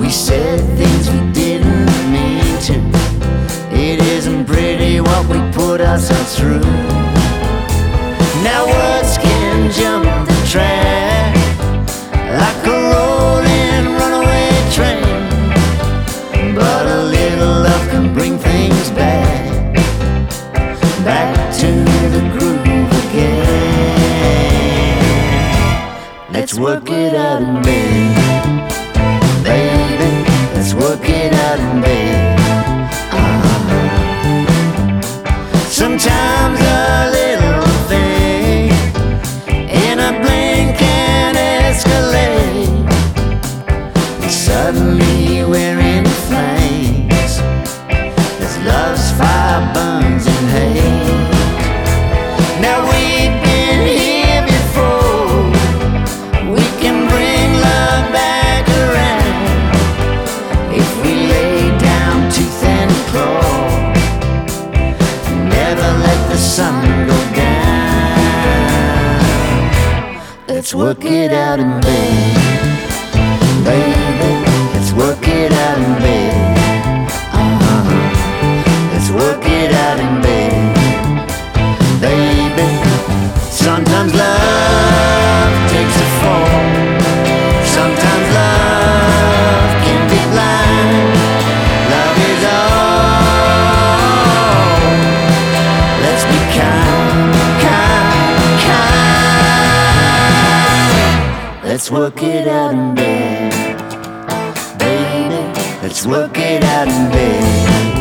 We said things we didn't mean to. It isn't pretty what we put ourselves through. Now words can jump the track like a rolling runaway train, but a little love can bring things back to the groove again. Let's work it out in bed, baby. Let's work it out in bed. Sometimes a little thing in a blink can escalate. Suddenly we're in flames as love's fire burns in hate. Now we've been here before. We can bring love back around if we lay down tooth and claw. Never let the sun go down. Let's work it out in bed, baby. Let's work it out in bed. Let's work it out in bed, baby. Sometimes love takes a fall. Sometimes love can be blind. Love is all. Let's be kind, kind, kind. Let's work it out in bed, baby. Let's work it out in bed.